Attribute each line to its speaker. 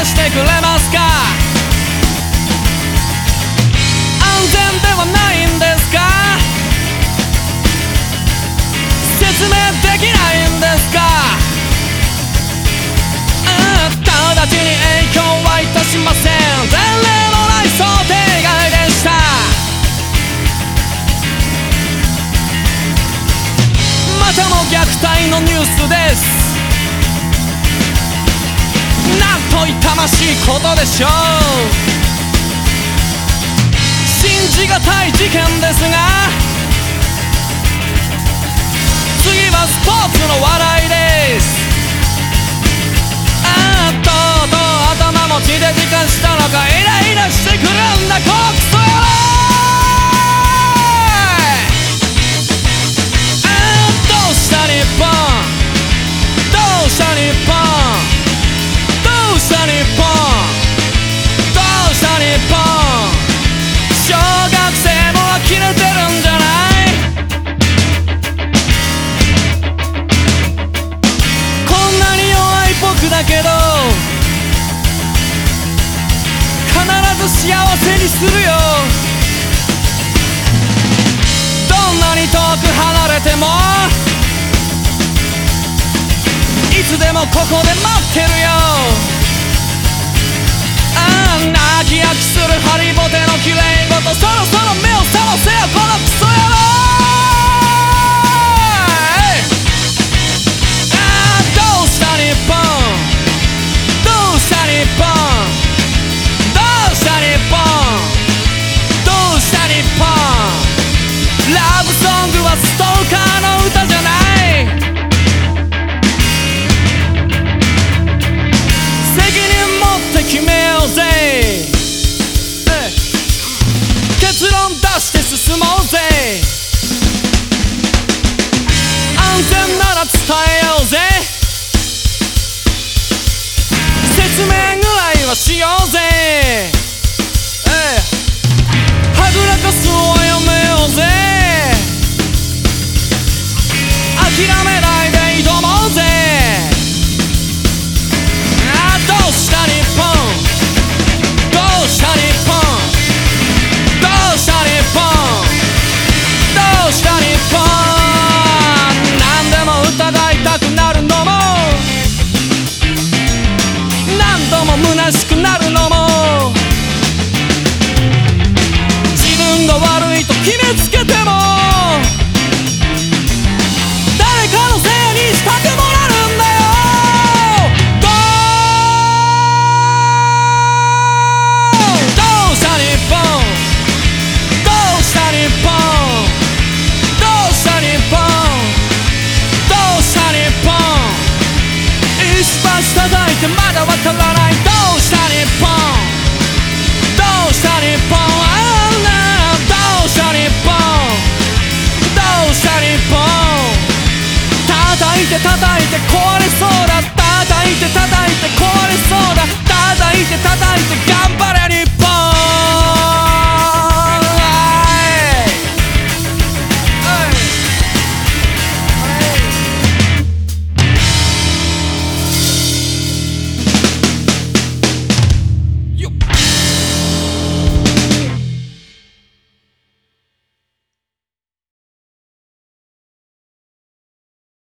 Speaker 1: してくれますか？安全ではないんですか？説明できないんですか？直ちに影響はいたしません。前例のない想定外でした。またも虐待のニュースです。なんと痛ましいことでしょう。信じがたい事件ですが、次はスポーツの話題です。とうとう頭も血で自家したのか、イライラしてくるんだこクソ野郎。どうした日本、どうした日本、どうした日本、どうした日本。小学生も呆れてるんじゃない？こんなに弱い僕だけど必ず幸せにするよ。どんなに遠く離れてもいつでもここで待ってるよ。泣き飽きするハリボテの綺麗事、そろそろ目を覚ませよこのクソ野郎。どうした日本、どうした日本、どうした日本、どうした日本。ラブソングはストーカーの歌じゃない。責任持って決めようぜ。結論出して進もうぜ。安全なら伝えようぜ。説明ぐらいはしようぜ。はぐらかすのはやめようぜ。諦めないで挑もうぜ。どうした日本、どうした日本、どうした日本、どうした日本。何でも疑いたくなるのも、何度も虚しくなるのも、自分が悪いと決めつけても誰かのせいにしたくもなるんだよ。どうした日本、どうした日本、どうした日本、どうした日本。石橋叩いてまだ